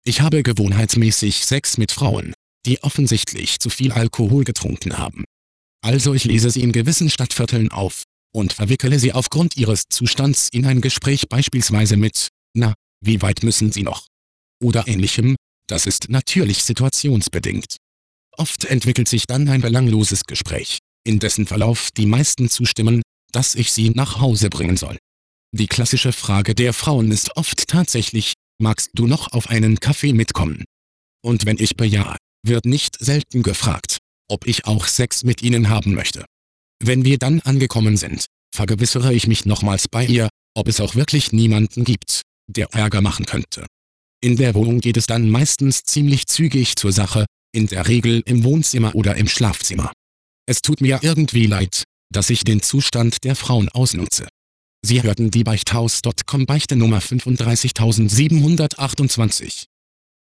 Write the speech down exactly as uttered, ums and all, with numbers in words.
Ich habe gewohnheitsmäßig Sex mit Frauen, die offensichtlich zu viel Alkohol getrunken haben. Also ich lese sie in gewissen Stadtvierteln auf und verwickele sie aufgrund ihres Zustands in ein Gespräch beispielsweise mit, na, wie weit müssen Sie noch? Oder ähnlichem. Das ist natürlich situationsbedingt. Oft entwickelt sich dann ein belangloses Gespräch, in dessen Verlauf die meisten zustimmen, dass ich sie nach Hause bringen soll. Die klassische Frage der Frauen ist oft tatsächlich: Magst du noch auf einen Kaffee mitkommen? Und wenn ich bejahe, wird nicht selten gefragt, ob ich auch Sex mit ihnen haben möchte. Wenn wir dann angekommen sind, vergewissere ich mich nochmals bei ihr, ob es auch wirklich niemanden gibt, der Ärger machen könnte. In der Wohnung geht es dann meistens ziemlich zügig zur Sache, in der Regel im Wohnzimmer oder im Schlafzimmer. Es tut mir irgendwie leid, dass ich den Zustand der Frauen ausnutze. Sie hörten die Beichthaus Punkt com Beichte Nummer fünfunddreißigtausendsiebenhundertachtundzwanzig.